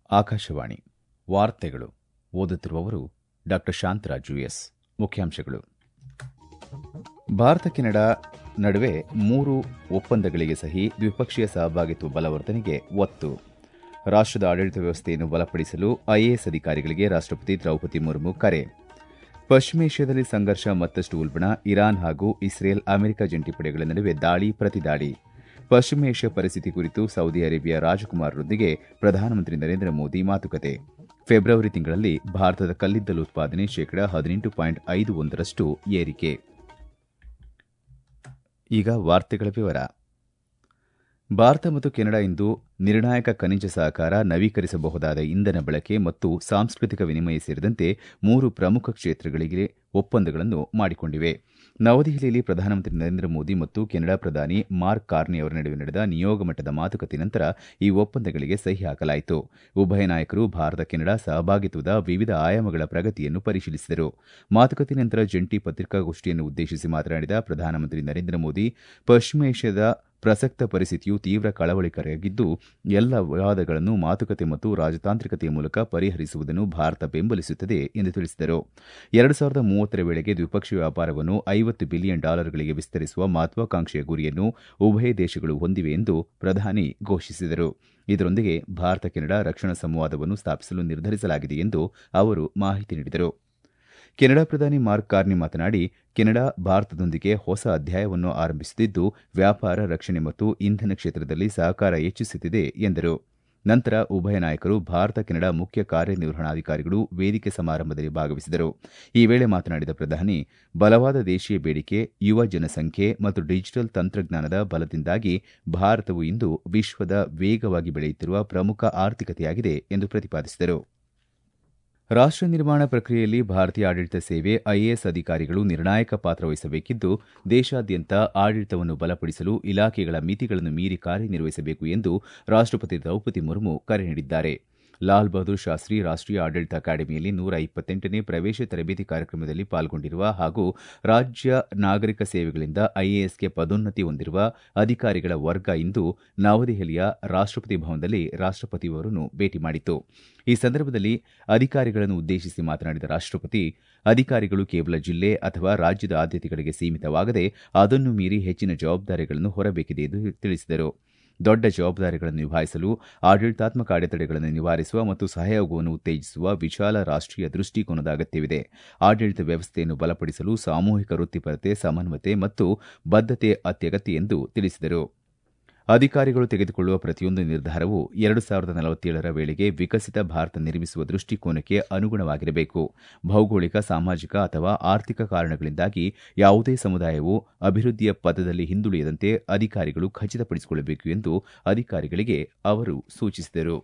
ಆಕಾಶವಾಣಿ ವಾರ್ತೆಗಳು ಓದುತ್ತಿರುವವರು ಡಾ ಶಾಂತರಾಜು ಎಸ್. ಮುಖ್ಯಾಂಶಗಳು. ಭಾರತ ಕೆನಡಾ ನಡುವೆ 3 ಒಪ್ಪಂದಗಳಿಗೆ ಸಹಿ, ದ್ವಿಪಕ್ಷೀಯ ಸಹಭಾಗಿತ್ವ ಬಲವರ್ಧನೆಗೆ ಒತ್ತು. ರಾಷ್ಟದ ಆಡಳಿತ ವ್ಯವಸ್ಥೆಯನ್ನು ಬಲಪಡಿಸಲು ಐಎಎಸ್ ಅಧಿಕಾರಿಗಳಿಗೆ ರಾಷ್ಟಪತಿ ದ್ರೌಪದಿ ಮುರ್ಮು ಕರೆ. ಪಶ್ಚಿಮ ಏಷ್ಯಾದಲ್ಲಿ ಸಂಘರ್ಷ ಮತ್ತಷ್ಟು ಉಲ್ಬಣ, ಇರಾನ್ ಹಾಗೂ ಇಸ್ರೇಲ್ ಅಮೆರಿಕ ಜಂಟಿ ಪಡೆಗಳ ನಡುವೆ ದಾಳಿ ಪ್ರತಿದಾಳಿ. ಪಶ್ಚಿಮ ಏಷ್ಯಾ ಪರಿಸ್ಥಿತಿ ಕುರಿತು ಸೌದಿ ಅರೇಬಿಯಾ ರಾಜಕುಮಾರರೊಂದಿಗೆ ಪ್ರಧಾನಮಂತ್ರಿ ನರೇಂದ್ರ ಮೋದಿ ಮಾತುಕತೆ. ಫೆಬ್ರವರಿ ತಿಂಗಳಲ್ಲಿ ಭಾರತದ ಕಲ್ಲಿದ್ದಲು ಉತ್ಪಾದನೆ ಶೇಕಡ 18.51ರಷ್ಟು ಏರಿಕೆ. ಈಗ ವಾರ್ತೆಗಳ ವಿವರ. ಭಾರತ ಮತ್ತು ಕೆನಡಾ ಇಂದು ನಿರ್ಣಾಯಕ ಖನಿಜ ಸಹಕಾರ, ನವೀಕರಿಸಬಹುದಾದ ಇಂಧನ ಬಳಕೆ ಮತ್ತು ಸಾಂಸ್ಕೃತಿಕ ವಿನಿಮಯ ಸೇರಿದಂತೆ 3 ಪ್ರಮುಖ ಕ್ಷೇತ್ರಗಳಿಗೆ ಒಪ್ಪಂದಗಳನ್ನು ಮಾಡಿಕೊಂಡಿವೆ. ನವದೆಹಲಿಯಲ್ಲಿ ಪ್ರಧಾನಮಂತ್ರಿ ನರೇಂದ್ರ ಮೋದಿ ಮತ್ತು ಕೆನಡಾ ಪ್ರಧಾನಿ ಮಾರ್ಕ್ ಕಾರ್ನಿ ಅವರ ನಡುವೆ ನಡೆದ ನಿಯೋಗ ಮಟ್ಟದ ಮಾತುಕತೆ ನಂತರ ಈ ಒಪ್ಪಂದಗಳಿಗೆ ಸಹಿ ಹಾಕಲಾಯಿತು. ಉಭಯ ನಾಯಕರು ಭಾರತ ಕೆನಡಾ ಸಹಭಾಗಿತ್ವದ ವಿವಿಧ ಆಯಾಮಗಳ ಪ್ರಗತಿಯನ್ನು ಪರಿಶೀಲಿಸಿದರು. ಮಾತುಕತೆ ನಂತರ ಜಂಟಿ ಪತ್ರಿಕಾಗೋಷ್ಠಿಯನ್ನು ಉದ್ದೇಶಿಸಿ ಮಾತನಾಡಿದ ಪ್ರಧಾನಮಂತ್ರಿ ನರೇಂದ್ರ ಮೋದಿ, ಪಶ್ಚಿಮ ಏಷ್ಯಾದ ಪ್ರಸಕ್ತ ಪರಿಸ್ಥಿತಿಯು ತೀವ್ರ ಕಳವಳಕಾರಿಯಾಗಿದ್ದು, ಎಲ್ಲ ವಿವಾದಗಳನ್ನು ಮಾತುಕತೆ ಮತ್ತು ರಾಜತಾಂತ್ರಿಕತೆಯ ಮೂಲಕ ಪರಿಹರಿಸುವುದನ್ನು ಭಾರತ ಬೆಂಬಲಿಸುತ್ತದೆ ಎಂದು ತಿಳಿಸಿದರು. 2030ರ ವೇಳೆಗೆ ದ್ವಿಪಕ್ಷೀಯ ವ್ಯಾಪಾರವನ್ನು $50 ಬಿಲಿಯನ್ ಗಳಿಗೆ ವಿಸ್ತರಿಸುವ ಮಹತ್ವಾಕಾಂಕ್ಷೆಯ ಗುರಿಯನ್ನು ಉಭಯ ದೇಶಗಳು ಹೊಂದಿವೆ ಎಂದು ಪ್ರಧಾನಿ ಘೋಷಿಸಿದರು. ಇದರೊಂದಿಗೆ ಭಾರತ ಕೆನಡಾ ರಕ್ಷಣಾ ಸಂವಾದವನ್ನು ಸ್ಥಾಪಿಸಲು ನಿರ್ಧರಿಸಲಾಗಿದೆ ಎಂದು ಅವರು ಮಾಹಿತಿ ನೀಡಿದರು. ಕೆನಡಾ ಪ್ರಧಾನಿ ಮಾರ್ಕ್ ಕಾರ್ನಿ ಮಾತನಾಡಿ, ಕೆನಡಾ ಭಾರತದೊಂದಿಗೆ ಹೊಸ ಅಧ್ಯಾಯವನ್ನು ಆರಂಭಿಸುತ್ತಿದ್ದು, ವ್ಯಾಪಾರ, ರಕ್ಷಣೆ ಮತ್ತು ಇಂಧನ ಕ್ಷೇತ್ರದಲ್ಲಿ ಸಹಕಾರ ಹೆಚ್ಚಿಸುತ್ತಿದೆ ಎಂದರು. ನಂತರ ಉಭಯ ನಾಯಕರು ಭಾರತ ಕೆನಡಾ ಮುಖ್ಯ ಕಾರ್ಯನಿರ್ವಹಣಾಧಿಕಾರಿಗಳು ವೇದಿಕೆ ಸಮಾರಂಭದಲ್ಲಿ ಭಾಗವಹಿಸಿದರು. ಈ ವೇಳೆ ಮಾತನಾಡಿದ ಪ್ರಧಾನಿ, ಬಲವಾದ ದೇಶೀಯ ಬೇಡಿಕೆ, ಯುವ ಜನಸಂಖ್ಯೆ ಮತ್ತು ಡಿಜಿಟಲ್ ತಂತ್ರಜ್ಞಾನದ ಬಲದಿಂದಾಗಿ ಭಾರತವು ಇಂದು ವಿಶ್ವದ ವೇಗವಾಗಿ ಬೆಳೆಯುತ್ತಿರುವ ಪ್ರಮುಖ ಆರ್ಥಿಕತೆಯಾಗಿದೆ ಎಂದು ಪ್ರತಿಪಾದಿಸಿದರು. ರಾಷ್ಟ ನಿರ್ಮಾಣ ಪ್ರಕ್ರಿಯೆಯಲ್ಲಿ ಭಾರತೀಯ ಆಡಳಿತ ಸೇವೆ, ಐಎಎಸ್ ಅಧಿಕಾರಿಗಳು ನಿರ್ಣಾಯಕ ಪಾತ್ರ ವಹಿಸಬೇಕಿದ್ದು, ದೇಶಾದ್ಯಂತ ಆಡಳಿತವನ್ನು ಬಲಪಡಿಸಲು ಇಲಾಖೆಗಳ ಮಿತಿಗಳನ್ನು ಮೀರಿ ಕಾರ್ಯನಿರ್ವಹಿಸಬೇಕು ಎಂದು ರಾಷ್ಟಪತಿ ದ್ರೌಪದಿ ಮುರ್ಮು ಕರೆ ನೀಡಿದ್ದಾರೆ. ಲಾಲ್ ಬಹದ್ದೂರ್ ಶಾಸ್ತ್ರಿ ರಾಷ್ಟೀಯ ಆಡಳಿತ ಅಕಾಡೆಮಿಯಲ್ಲಿ 128ನೇ ಪ್ರವೇಶ ತರಬೇತಿ ಕಾರ್ಯಕ್ರಮದಲ್ಲಿ ಪಾಲ್ಗೊಂಡಿರುವ ಹಾಗೂ ರಾಜ್ಯ ನಾಗರಿಕ ಸೇವೆಗಳಿಂದ ಐಎಎಸ್ಗೆ ಪದೋನ್ನತಿ ಹೊಂದಿರುವ ಅಧಿಕಾರಿಗಳ ವರ್ಗ ಇಂದು ನವದೆಹಲಿಯ ರಾಷ್ಟಪತಿ ಭವನದಲ್ಲಿ ರಾಷ್ಟಪತಿಯವರನ್ನು ಭೇಟಿ ಮಾಡಿತು. ಈ ಸಂದರ್ಭದಲ್ಲಿ ಅಧಿಕಾರಿಗಳನ್ನು ಉದ್ದೇಶಿಸಿ ಮಾತನಾಡಿದ ರಾಷ್ಟಪತಿ, ಅಧಿಕಾರಿಗಳು ಕೇವಲ ಜಿಲ್ಲೆ ಅಥವಾ ರಾಜ್ಯದ ಆದ್ಯತೆಗಳಿಗೆ ಸೀಮಿತವಾಗದೆ ಅದನ್ನು ಮೀರಿ ಹೆಚ್ಚಿನ ಜವಾಬ್ದಾರಿಗಳನ್ನು ಹೊರಬೇಕಿದೆ ಎಂದು ತಿಳಿಸಿದರು. ದೊಡ್ಡ ಜವಾಬ್ದಾರಿಗಳನ್ನು ನಿಭಾಯಿಸಲು ಆಡಳಿತಾತ್ಮಕ ಅಡೆತಡೆಗಳನ್ನು ನಿವಾರಿಸುವ ಮತ್ತು ಸಹಯೋಗವನ್ನು ಉತ್ತೇಜಿಸುವ ವಿಶಾಲ ರಾಷ್ಟೀಯ ದೃಷ್ಟಿಕೋನದ ಅಗತ್ಯವಿದೆ. ಆಡಳಿತ ವ್ಯವಸ್ಥೆಯನ್ನು ಬಲಪಡಿಸಲು ಸಾಮೂಹಿಕ ವೃತ್ತಿಪರತೆ, ಸಮನ್ವಯತೆ ಮತ್ತು ಬದ್ಧತೆ ಅತ್ಯಗತ್ಯ ಎಂದು ತಿಳಿಸಿದರು. ಅಧಿಕಾರಿಗಳು ತೆಗೆದುಕೊಳ್ಳುವ ಪ್ರತಿಯೊಂದು ನಿರ್ಧಾರವೂ 2047ರ ವೇಳೆಗೆ ವಿಕಸಿತ ಭಾರತ ನಿರ್ಮಿಸುವ ದೃಷ್ಟಿಕೋನಕ್ಕೆ ಅನುಗುಣವಾಗಿರಬೇಕು. ಭೌಗೋಳಿಕ, ಸಾಮಾಜಿಕ ಅಥವಾ ಆರ್ಥಿಕ ಕಾರಣಗಳಿಂದಾಗಿ ಯಾವುದೇ ಸಮುದಾಯವು ಅಭಿವೃದ್ಧಿಯ ಪಥದಲ್ಲಿ ಹಿಂದುಳಿಯದಂತೆ ಅಧಿಕಾರಿಗಳು ಖಚಿತಪಡಿಸಿಕೊಳ್ಳಬೇಕು ಎಂದು ಅಧಿಕಾರಿಗಳಿಗೆ ಅವರು ಸೂಚಿಸಿದರು.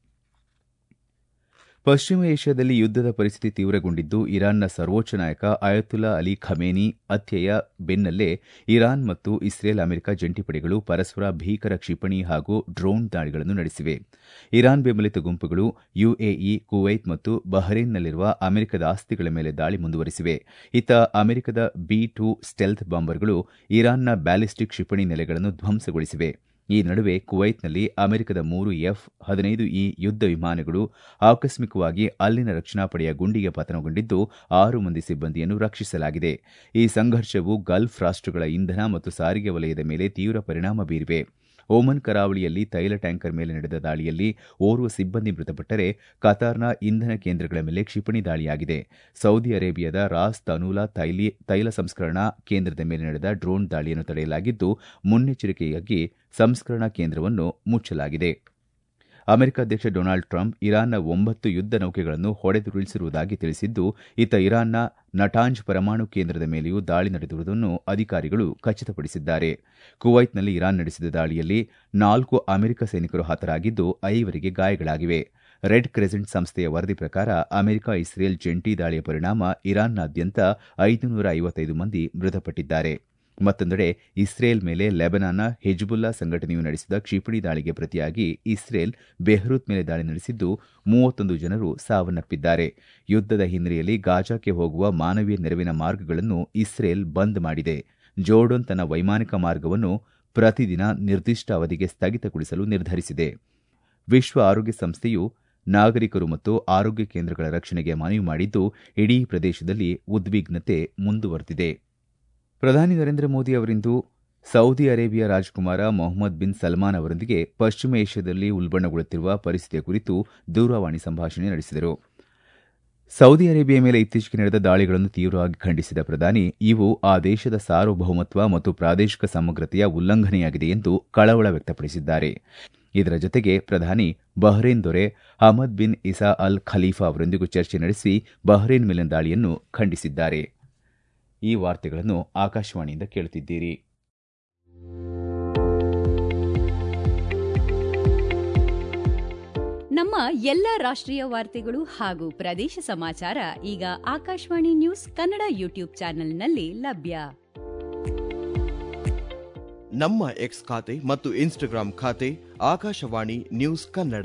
ಪಶ್ಚಿಮ ಏಷ್ಯಾದಲ್ಲಿ ಯುದ್ದದ ಪರಿಸ್ಥಿತಿ ತೀವ್ರಗೊಂಡಿದ್ದು, ಇರಾನ್ನ ಸರ್ವೋಚ್ಚ ನಾಯಕ ಅಯತುಲ್ಲಾ ಅಲಿ ಖಮೇನಿ ಹತ್ಯೆಯ ಬೆನ್ನಲ್ಲೇ ಇರಾನ್ ಮತ್ತು ಇಸ್ರೇಲ್ ಅಮೆರಿಕ ಜಂಟಿ ಪಡೆಗಳು ಪರಸ್ಪರ ಭೀಕರ ಕ್ಷಿಪಣಿ ಹಾಗೂ ಡ್ರೋನ್ ದಾಳಿಗಳನ್ನು ನಡೆಸಿವೆ. ಇರಾನ್ ಬೆಂಬಲಿತ ಗುಂಪುಗಳು ಯುಎಇ, ಕುವೈತ್ ಮತ್ತು ಬಹ್ರೇನ್ನಲ್ಲಿರುವ ಅಮೆರಿಕದ ಆಸ್ತಿಗಳ ಮೇಲೆ ದಾಳಿ ಮುಂದುವರೆಸಿವೆ. ಇತ್ತ ಅಮೆರಿಕದ ಬಿ-2 ಸ್ಟೆಲ್ತ್ ಬಾಂಬರ್ಗಳು ಇರಾನ್ನ ಬ್ಯಾಲಿಸ್ಟಿಕ್ ಕ್ಷಿಪಣಿ ನೆಲೆಗಳನ್ನು ಧ್ವಂಸಗೊಳಿಸಿವೆ. ಈ ನಡುವೆ ಕುವೈತ್ನಲ್ಲಿ ಅಮೆರಿಕದ 3 F-15E ಯುದ್ದ ವಿಮಾನಗಳು ಆಕಸ್ಮಿಕವಾಗಿ ಅಲ್ಲಿನ ರಕ್ಷಣಾ ಪಡೆಯ ಗುಂಡಿಗೆ ಪತನಗೊಂಡಿದ್ದು, 6 ಮಂದಿ ಸಿಬ್ಬಂದಿಯನ್ನು ರಕ್ಷಿಸಲಾಗಿದೆ. ಈ ಸಂಘರ್ಷವು ಗಲ್ಫ್ ರಾಷ್ಟಗಳ ಇಂಧನ ಮತ್ತು ಸಾರಿಗೆ ವಲಯದ ಮೇಲೆ ತೀವ್ರ ಪರಿಣಾಮ ಬೀರಿವೆ. ಓಮನ್ ಕರಾವಳಿಯಲ್ಲಿ ತೈಲ ಟ್ಯಾಂಕರ್ ಮೇಲೆ ನಡೆದ ದಾಳಿಯಲ್ಲಿ ಓರ್ವ ಸಿಬ್ಬಂದಿ ಮೃತಪಟ್ಟರೆ, ಕತಾರ್ನ ಇಂಧನ ಕೇಂದ್ರಗಳ ಮೇಲೆ ಕ್ಷಿಪಣಿ ದಾಳಿಯಾಗಿದೆ. ಸೌದಿ ಅರೇಬಿಯಾದ ರಾಸ್ ತನೂಲಾ ತೈಲ ಸಂಸ್ಕರಣಾ ಕೇಂದ್ರದ ಮೇಲೆ ನಡೆದ ಡ್ರೋನ್ ದಾಳಿಯನ್ನು ತಡೆಯಲಾಗಿದ್ದು, ಮುನ್ನೆಚ್ಚರಿಕೆಯಾಗಿ ಸಂಸ್ಕರಣಾ ಕೇಂದ್ರವನ್ನು ಮುಚ್ಚಲಾಗಿದೆ. ಅಮೆರಿಕ ಅಧ್ಯಕ್ಷ ಡೊನಾಲ್ಡ್ ಟ್ರಂಪ್ ಇರಾನ್ನ 9 ಯುದ್ದ ನೌಕೆಗಳನ್ನು ಹೊಡೆದುರುಳಿಸಿರುವುದಾಗಿ ತಿಳಿಸಿದ್ದು, ಇತ್ತ ಇರಾನ್ನ ನಟಾಂಜ್ ಪರಮಾಣು ಕೇಂದ್ರದ ಮೇಲೆಯೂ ದಾಳಿ ನಡೆದಿರುವುದನ್ನು ಅಧಿಕಾರಿಗಳು ಖಚಿತಪಡಿಸಿದ್ದಾರೆ. ಕುವೈತ್ನಲ್ಲಿ ಇರಾನ್ ನಡೆಸಿದ ದಾಳಿಯಲ್ಲಿ 4 ಅಮೆರಿಕ ಸೈನಿಕರು ಹತರಾಗಿದ್ದು, 5 ಗಾಯಗಳಾಗಿವೆ. ರೆಡ್ ಕ್ರೆಸೆಂಟ್ ಸಂಸ್ಥೆಯ ವರದಿ ಪ್ರಕಾರ ಅಮೆರಿಕ ಇಸ್ರೇಲ್ ಜಂಟಿ ದಾಳಿಯ ಪರಿಣಾಮ ಇರಾನ್ನಾದ್ಯಂತ 555 ಮಂದಿ ಮೃತಪಟ್ಟಿದ್ದಾರೆ. ಮತ್ತೊಂದೆಡೆ ಇಸ್ರೇಲ್ ಮೇಲೆ ಲೆಬನಾನ್ನ ಹಿಜ್ಬುಲ್ಲಾ ಸಂಘಟನೆಯು ನಡೆಸಿದ ಕ್ಷಿಪಣಿ ದಾಳಿಗೆ ಪ್ರತಿಯಾಗಿ ಇಸ್ರೇಲ್ ಬೆಹ್ರೂತ್ ಮೇಲೆ ದಾಳಿ ನಡೆಸಿದ್ದು 31 ಜನರು ಸಾವನ್ನಪ್ಪಿದ್ದಾರೆ. ಯುದ್ದದ ಹಿನ್ನೆಲೆಯಲ್ಲಿ ಗಾಜಾಕ್ಕೆ ಹೋಗುವ ಮಾನವೀಯ ನೆರವಿನ ಮಾರ್ಗಗಳನ್ನು ಇಸ್ರೇಲ್ ಬಂದ್ ಮಾಡಿದೆ. ಜೋರ್ಡನ್ ತನ್ನ ವೈಮಾನಿಕ ಮಾರ್ಗವನ್ನು ಪ್ರತಿದಿನ ನಿರ್ದಿಷ್ಟ ಅವಧಿಗೆ ಸ್ಥಗಿತಗೊಳಿಸಲು ನಿರ್ಧರಿಸಿದೆ. ವಿಶ್ವ ಆರೋಗ್ಯ ಸಂಸ್ಥೆಯು ನಾಗರಿಕರು ಮತ್ತು ಆರೋಗ್ಯ ಕೇಂದ್ರಗಳ ರಕ್ಷಣೆಗೆ ಮನವಿ ಮಾಡಿದ್ದು ಇಡೀ ಪ್ರದೇಶದಲ್ಲಿ ಉದ್ವಿಗ್ನತೆ ಮುಂದುವರೆದಿದೆ. ಪ್ರಧಾನಿ ನರೇಂದ್ರ ಮೋದಿ ಅವರಿಂದು ಸೌದಿ ಅರೇಬಿಯಾ ರಾಜಕುಮಾರ ಮೊಹಮ್ಮದ್ ಬಿನ್ ಸಲ್ಮಾನ್ ಅವರೊಂದಿಗೆ ಪಶ್ಚಿಮ ಏಷ್ಯಾದಲ್ಲಿ ಉಲ್ಬಣಗೊಳ್ಳುತ್ತಿರುವ ಪರಿಸ್ಥಿತಿಯ ಕುರಿತು ದೂರವಾಣಿ ಸಂಭಾಷಣೆ ನಡೆಸಿದರು. ಸೌದಿ ಅರೇಬಿಯಾ ಮೇಲೆ ಇತ್ತೀಚೆಗೆ ನಡೆದ ದಾಳಿಗಳನ್ನು ತೀವ್ರವಾಗಿ ಖಂಡಿಸಿದ ಪ್ರಧಾನಿ, ಇವು ಆ ದೇಶದ ಸಾರ್ವಭೌಮತ್ವ ಮತ್ತು ಪ್ರಾದೇಶಿಕ ಸಮಗ್ರತೆಯ ಉಲ್ಲಂಘನೆಯಾಗಿದೆ ಎಂದು ಕಳವಳ ವ್ಯಕ್ತಪಡಿಸಿದ್ದಾರೆ. ಇದರ ಜೊತೆಗೆ ಪ್ರಧಾನಿ ಬಹ್ರೇನ್ ದೊರೆ Hamad bin Isa Al Khalifa ಅವರೊಂದಿಗೂ ಚರ್ಚೆ ನಡೆಸಿ ಬಹ್ರೇನ್ ಮೇಲಿನ ದಾಳಿಯನ್ನು ಖಂಡಿಸಿದ್ದಾರೆ. ಈ ವಾರ್ತೆಗಳನ್ನು ಆಕಾಶವಾಣಿಯಿಂದ ಕೇಳುತ್ತಿದ್ದೀರಿ. ನಮ್ಮ ಎಲ್ಲ ರಾಷ್ಟ್ರೀಯ ವಾರ್ತೆಗಳು ಹಾಗೂ ಪ್ರದೇಶ ಸಮಾಚಾರ ಈಗ ಆಕಾಶವಾಣಿ ನ್ಯೂಸ್ ಕನ್ನಡ ಯೂಟ್ಯೂಬ್ ಚಾನೆಲ್ನಲ್ಲಿ ಲಭ್ಯ. ನಮ್ಮ ಎಕ್ಸ್ ಖಾತೆ ಮತ್ತು ಇನ್ಸ್ಟಾಗ್ರಾಂ ಖಾತೆ ಆಕಾಶವಾಣಿ ನ್ಯೂಸ್ ಕನ್ನಡ.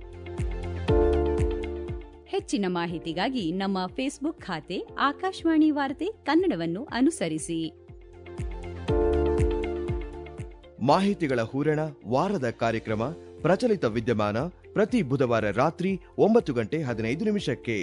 ಹೆಚ್ಚಿನ ಮಾಹಿತಿಗಾಗಿ ನಮ್ಮ ಫೇಸ್ಬುಕ್ ಖಾತೆ ಆಕಾಶವಾಣಿ ವಾರ್ತೆ ಕನ್ನಡವನ್ನು ಅನುಸರಿಸಿ. ಮಾಹಿತಿಗಳ ಹೂರಣ, ವಾರದ ಕಾರ್ಯಕ್ರಮ, ಪ್ರಚಲಿತ ವಿದ್ಯಮಾನ ಪ್ರತಿ ಬುಧವಾರ ರಾತ್ರಿ 9:15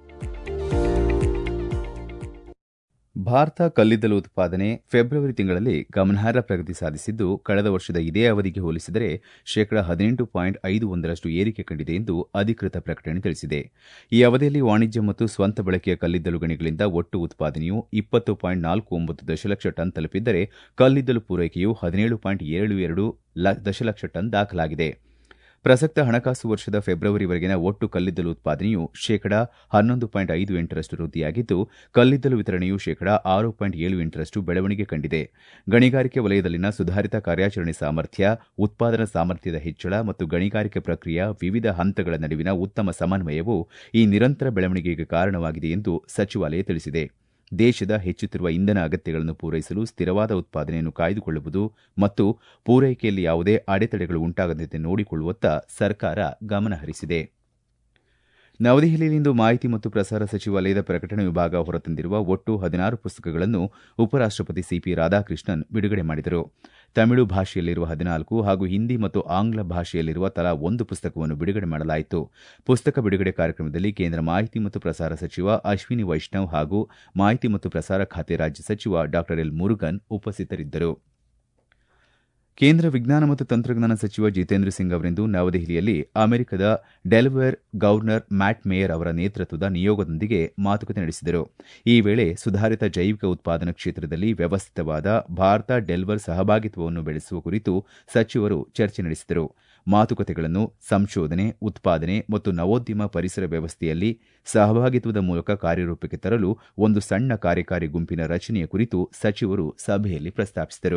ಭಾರತ ಕಲ್ಲಿದ್ದಲು ಉತ್ಪಾದನೆ ಫೆಬ್ರವರಿ ತಿಂಗಳಲ್ಲಿ ಗಮನಾರ್ಹ ಪ್ರಗತಿ ಸಾಧಿಸಿದ್ದು, ಕಳೆದ ವರ್ಷದ ಇದೇ ಅವಧಿಗೆ ಹೋಲಿಸಿದರೆ ಶೇಕಡಾ 18.51ರಷ್ಟು ಏರಿಕೆ ಕಂಡಿದೆ ಎಂದು ಅಧಿಕೃತ ಪ್ರಕಟಣೆ ತಿಳಿಸಿದೆ. ಈ ಅವಧಿಯಲ್ಲಿ ವಾಣಿಜ್ಯ ಮತ್ತು ಸ್ವಂತ ಬಳಕೆಯ ಕಲ್ಲಿದ್ದಲು ಗಣಿಗಳಿಂದ ಒಟ್ಟು ಉತ್ಪಾದನೆಯು 20.49 ದಶಲಕ್ಷ ಟನ್ ತಲುಪಿದ್ದರೆ, ಕಲ್ಲಿದ್ದಲು ಪೂರೈಕೆಯು 17.72 ದಶಲಕ್ಷ ಟನ್ ದಾಖಲಾಗಿದೆ. ಪ್ರಸಕ್ತ ಹಣಕಾಸು ವರ್ಷದ ಫೆಬ್ರವರಿವರೆಗಿನ ಒಟ್ಟು ಕಲ್ಲಿದ್ದಲು ಉತ್ಪಾದನೆಯು ಶೇಕಡಾ 11.58ರಷ್ಟು ವೃದ್ಧಿಯಾಗಿದ್ದು, ಕಲ್ಲಿದ್ದಲು ವಿತರಣೆಯು ಶೇಕಡಾ 6.78ರಷ್ಟು ಬೆಳವಣಿಗೆ ಕಂಡಿದೆ. ಗಣಿಗಾರಿಕೆ ವಲಯದಲ್ಲಿನ ಸುಧಾರಿತ ಕಾರ್ಯಾಚರಣೆ ಸಾಮರ್ಥ್ಯ, ಉತ್ಪಾದನಾ ಸಾಮರ್ಥ್ಯದ ಹೆಚ್ಚಳ ಮತ್ತು ಗಣಿಗಾರಿಕೆ ಪ್ರಕ್ರಿಯೆಯ ವಿವಿಧ ಹಂತಗಳ ನಡುವಿನ ಉತ್ತಮ ಸಮನ್ವಯವು ಈ ನಿರಂತರ ಬೆಳವಣಿಗೆಗೆ ಕಾರಣವಾಗಿದೆ ಎಂದು ಸಚಿವಾಲಯ ತಿಳಿಸಿದೆ. ದೇಶದ ಹೆಚ್ಚುತ್ತಿರುವ ಇಂಧನ ಅಗತ್ಯಗಳನ್ನು ಪೂರೈಸಲು ಸ್ಥಿರವಾದ ಉತ್ಪಾದನೆಯನ್ನು ಕಾಯ್ದುಕೊಳ್ಳುವುದು ಮತ್ತು ಪೂರೈಕೆಯಲ್ಲಿ ಯಾವುದೇ ಅಡೆತಡೆಗಳು ಉಂಟಾಗದಂತೆ ನೋಡಿಕೊಳ್ಳುವತ್ತ ಸರ್ಕಾರ ಗಮನಹರಿಸಿದೆ. ನವದೆಹಲಿಯಲ್ಲಿಂದು ಮಾಹಿತಿ ಮತ್ತು ಪ್ರಸಾರ ಸಚಿವಾಲಯದ ಪ್ರಕಟಣೆ ವಿಭಾಗ ಹೊರತಂದಿರುವ ಒಟ್ಟು 16 ಪುಸ್ತಕಗಳನ್ನು ಉಪರಾಷ್ಟಪತಿ ಸಿಪಿ ರಾಧಾಕೃಷ್ಣನ್ ಬಿಡುಗಡೆ ಮಾಡಿದರು. ತಮಿಳು ಭಾಷೆಯಲ್ಲಿರುವ 14 ಹಾಗೂ ಹಿಂದಿ ಮತ್ತು ಆಂಗ್ಲ ಭಾಷೆಯಲ್ಲಿರುವ ತಲಾ 1 ಪುಸ್ತಕವನ್ನು ಬಿಡುಗಡೆ ಮಾಡಲಾಯಿತು. ಪುಸ್ತಕ ಬಿಡುಗಡೆ ಕಾರ್ಯಕ್ರಮದಲ್ಲಿ ಕೇಂದ್ರ ಮಾಹಿತಿ ಮತ್ತು ಪ್ರಸಾರ ಸಚಿವ ಅಶ್ವಿನಿ ವೈಷ್ಣವ್ ಹಾಗೂ ಮಾಹಿತಿ ಮತ್ತು ಪ್ರಸಾರ ಖಾತೆ ರಾಜ್ಯ ಸಚಿವ ಡಾ ಎಲ್ ಮುರುಗನ್ ಉಪಸ್ಥಿತರಿದ್ದರು. ಕೇಂದ್ರ ವಿಜ್ಞಾನ ಮತ್ತು ತಂತ್ರಜ್ಞಾನ ಸಚಿವ ಜಿತೇಂದ್ರ ಸಿಂಗ್ ಅವರಿಂದು ನವದೆಹಲಿಯಲ್ಲಿ ಅಮೆರಿಕದ ಡೆಲವೇರ್ ಗವರ್ನರ್ ಮ್ಯಾಟ್ ಮೇಯರ್ ಅವರ ನೇತೃತ್ವದ ನಿಯೋಗದೊಂದಿಗೆ ಮಾತುಕತೆ ನಡೆಸಿದರು. ಈ ವೇಳೆ ಸುಧಾರಿತ ಜೈವಿಕ ಉತ್ಪಾದನಾ ಕ್ಷೇತ್ರದಲ್ಲಿ ವ್ಯವಸ್ಥಿತವಾದ ಭಾರತ ಡೆಲ್ವರ್ ಸಹಭಾಗಿತ್ವವನ್ನು ಬೆಳೆಸುವ ಕುರಿತು ಸಚಿವರು ಚರ್ಚೆ ನಡೆಸಿದರು. ಮಾತುಕತೆಗಳನ್ನು ಸಂಶೋಧನೆ, ಉತ್ಪಾದನೆ ಮತ್ತು ನವೋದ್ಯಮ ಪರಿಸರ ವ್ಯವಸ್ಥೆಯಲ್ಲಿ ಸಹಭಾಗಿತ್ವದ ಮೂಲಕ ಕಾರ್ಯರೂಪಕ್ಕೆ ತರಲು ಒಂದು ಸಣ್ಣ ಕಾರ್ಯಕಾರಿ ಗುಂಪಿನ ರಚನೆಯ ಕುರಿತು ಸಚಿವರು ಸಭೆಯಲ್ಲಿ ಪ್ರಸ್ತಾಪಿಸಿದರು.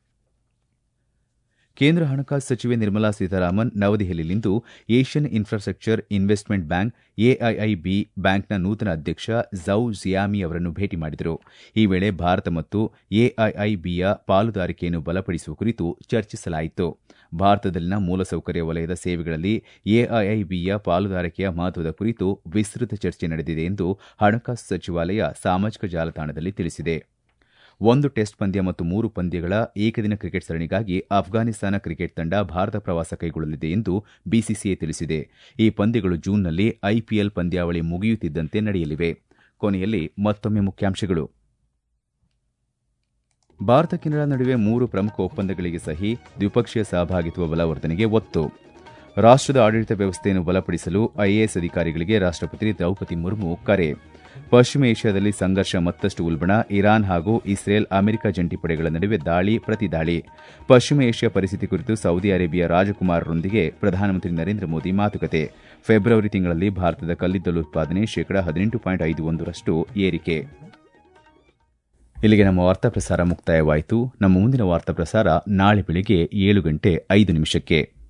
ಕೇಂದ್ರ ಹಣಕಾಸು ಸಚಿವೆ ನಿರ್ಮಲಾ ಸೀತಾರಾಮನ್ ನವದೆಹಲಿಯಲ್ಲಿಂದು Asian infrastructure investment bank AIIB ಬ್ಯಾಂಕ್ನ ನೂತನ ಅಧ್ಯಕ್ಷ ಝೌ ಜಿಯಾಮಿ ಅವರನ್ನು ಭೇಟಿ ಮಾಡಿದರು. ಈ ವೇಳೆ ಭಾರತ ಮತ್ತು ಎಐಐಬಿಯ ಪಾಲುದಾರಿಕೆಯನ್ನು ಬಲಪಡಿಸುವ ಕುರಿತು ಚರ್ಚಿಸಲಾಯಿತು. ಭಾರತದಲ್ಲಿನ ಮೂಲಸೌಕರ್ಯ ವಲಯದ ಸೇವೆಗಳಲ್ಲಿ ಎಐಐಬಿಯ ಪಾಲುದಾರಿಕೆಯ ಮಹತ್ವದ ಕುರಿತು ವಿಸ್ತೃತ ಚರ್ಚೆ ನಡೆದಿದೆ ಎಂದು ಹಣಕಾಸು ಸಚಿವಾಲಯ ಸಾಮಾಜಿಕ ಜಾಲತಾಣದಲ್ಲಿ ತಿಳಿಸಿದೆ. 1 ಟೆಸ್ಟ್ ಪಂದ್ಯ ಮತ್ತು 3 ಪಂದ್ಯಗಳ ಏಕದಿನ ಕ್ರಿಕೆಟ್ ಸರಣಿಗಾಗಿ ಅಫ್ಘಾನಿಸ್ತಾನ ಕ್ರಿಕೆಟ್ ತಂಡ ಭಾರತ ಪ್ರವಾಸ ಕೈಗೊಳ್ಳಲಿದೆ ಎಂದು ಬಿಸಿಸಿಐ ತಿಳಿಸಿದೆ. ಈ ಪಂದ್ಯಗಳು ಜೂನ್ನಲ್ಲಿ ಐಪಿಎಲ್ ಪಂದ್ಯಾವಳಿ ಮುಗಿಯುತ್ತಿದ್ದಂತೆ ನಡೆಯಲಿವೆ. ಕೊನೆಯಲ್ಲಿ ಮತ್ತೊಮ್ಮೆ ಮುಖ್ಯಾಂಶಗಳು. ಭಾರತ ಕೆನಡಾ ನಡುವೆ 3 ಪ್ರಮುಖ ಒಪ್ಪಂದಗಳಿಗೆ ಸಹಿ, ದ್ವಿಪಕ್ಷೀಯ ಸಹಭಾಗಿತ್ವ ಬಲವರ್ಧನೆಗೆ ಒತ್ತು. ರಾಷ್ಟದ ಆಡಳಿತ ವ್ಯವಸ್ಥೆಯನ್ನು ಬಲಪಡಿಸಲು ಐಎಎಸ್ ಅಧಿಕಾರಿಗಳಿಗೆ ರಾಷ್ಟಪತಿ ದ್ರೌಪದಿ ಮುರ್ಮು ಕರೆ. ಪಶ್ಚಿಮ ಏಷ್ಯಾದಲ್ಲಿ ಸಂಘರ್ಷ ಮತ್ತಷ್ಟು ಉಲ್ಬಣ, ಇರಾನ್ ಹಾಗೂ ಇಸ್ರೇಲ್ ಅಮೆರಿಕ ಜಂಟಿ ಪಡೆಗಳ ನಡುವೆ ದಾಳಿ ಪ್ರತಿದಾಳಿ. ಪಶ್ಚಿಮ ಏಷ್ಯಾ ಪರಿಸ್ಥಿತಿ ಕುರಿತು ಸೌದಿ ಅರೇಬಿಯಾ ರಾಜಕುಮಾರರೊಂದಿಗೆ ಪ್ರಧಾನಮಂತ್ರಿ ನರೇಂದ್ರ ಮೋದಿ ಮಾತುಕತೆ. ಫೆಬ್ರವರಿ ತಿಂಗಳಲ್ಲಿ ಭಾರತದ ಕಲ್ಲಿದ್ದಲು ಉತ್ಪಾದನೆ ಶೇಕಡಾ 18.51ರಷ್ಟು ಏರಿಕೆ. ಇಲ್ಲಿಗೆ ನಮ್ಮ ವಾರ್ತಾ ಪ್ರಸಾರ ಮುಕ್ತಾಯವಾಯಿತು. ನಮ್ಮ ಮುಂದಿನ ವಾರ್ತಾ ಪ್ರಸಾರ ನಾಳೆ ಬೆಳಗ್ಗೆ 7:05